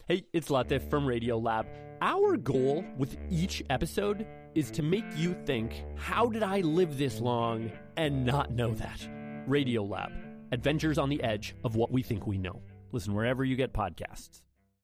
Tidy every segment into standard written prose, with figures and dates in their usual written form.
Hey, it's Latif from Radiolab. Our goal with each episode is to make you think, how did I live this long and not know that? Radiolab, adventures on the edge of what we think we know. Listen wherever you get podcasts.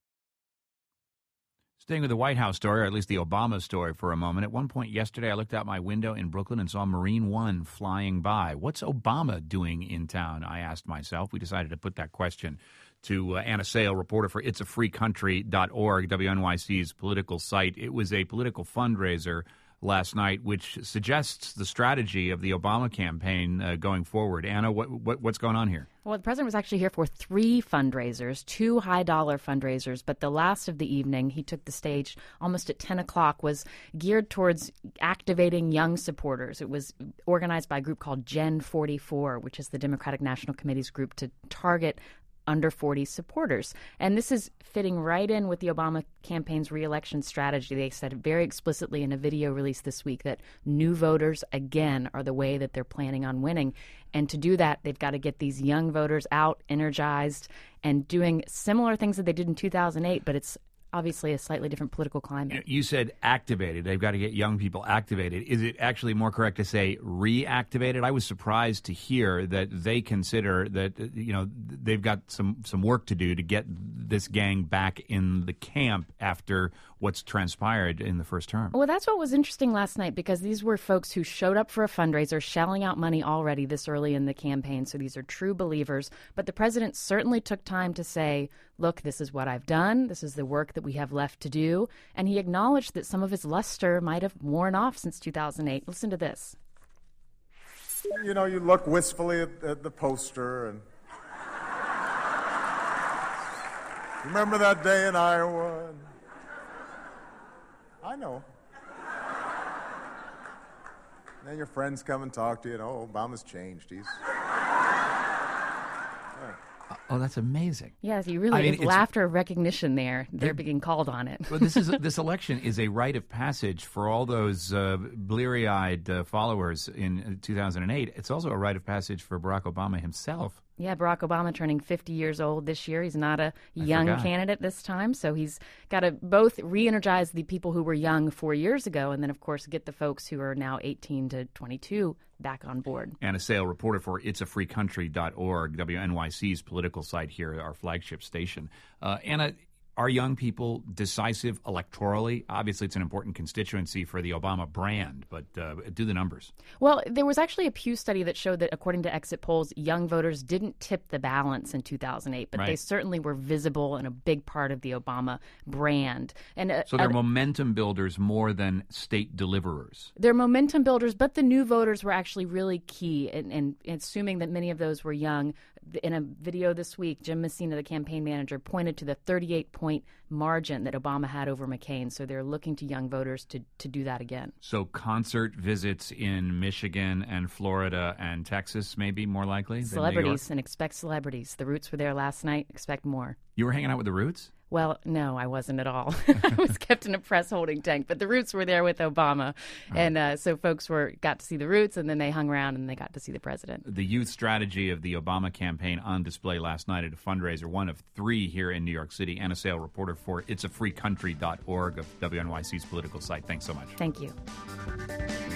Staying with the White House story, or at least the Obama story for a moment. At one point yesterday, I looked out my window in Brooklyn and saw Marine One flying by. What's Obama doing in town? I asked myself. We decided to put that question to Anna Sale, reporter for itsafreecountry.org, WNYC's political site. It was a political fundraiser last night, which suggests the strategy of the Obama campaign going forward. Anna, what's going on here? Well, the president was actually here for 3 fundraisers, 2 high-dollar fundraisers, but the last of the evening, he took the stage almost at 10 o'clock, was geared towards activating young supporters. It was organized by a group called Gen 44, which is the Democratic National Committee's group to target under 40 supporters. And this is fitting right in with the Obama campaign's re-election strategy. They said very explicitly in a video released this week that new voters, again, are the way that they're planning on winning. And to do that, they've got to get these young voters out, energized, and doing similar things that they did in 2008, but it's obviously a slightly different political climate. You said activated. They've got to get young people activated. Is it actually more correct to say reactivated? I was surprised to hear that they consider that, they've got some work to do to get this gang back in the camp after what's transpired in the first term. Well, that's what was interesting last night, because these were folks who showed up for a fundraiser, shelling out money already this early in the campaign. So these are true believers. But the president certainly took time to say, look, this is what I've done. This is the work that we have left to do. And he acknowledged that some of his luster might have worn off since 2008. Listen to this. You look wistfully at the poster and remember that day in Iowa? I know. Then your friends come and talk to you, Obama's changed. He's... Oh, that's amazing. Yes, you really have laughter recognition there. They're being called on it. Well, this election is a rite of passage for all those bleary-eyed followers in 2008. It's also a rite of passage for Barack Obama himself. Yeah, Barack Obama turning 50 years old this year. He's not a young candidate this time, so he's got to both re-energize the people who were young 4 years ago and then, of course, get the folks who are now 18 to 22 back on board. Anna Sale, reporter for itsafreecountry.org, WNYC's political site here, our flagship station. Anna, are young people decisive electorally? Obviously, it's an important constituency for the Obama brand, but do the numbers. Well, there was actually a Pew study that showed that, according to exit polls, young voters didn't tip the balance in 2008, but they certainly were visible and a big part of the Obama brand. And so they're momentum builders more than state deliverers. They're momentum builders, but the new voters were actually really key. And assuming that many of those were young, in a video this week, Jim Messina, the campaign manager, pointed to the 38-point margin that Obama had over McCain. So they're looking to young voters to do that again. So concert visits in Michigan and Florida and Texas may be more likely than New York? Celebrities, and expect celebrities. The Roots were there last night. Expect more. You were hanging out with the Roots? Well, no, I wasn't at all. I was kept in a press holding tank, but the Roots were there with Obama. And so folks got to see the Roots, and then they hung around and they got to see the president. The youth strategy of the Obama campaign on display last night at a fundraiser, one of 3 here in New York City. Anna Sale, reporter for itsafreecountry.org of WNYC's political site. Thanks so much. Thank you.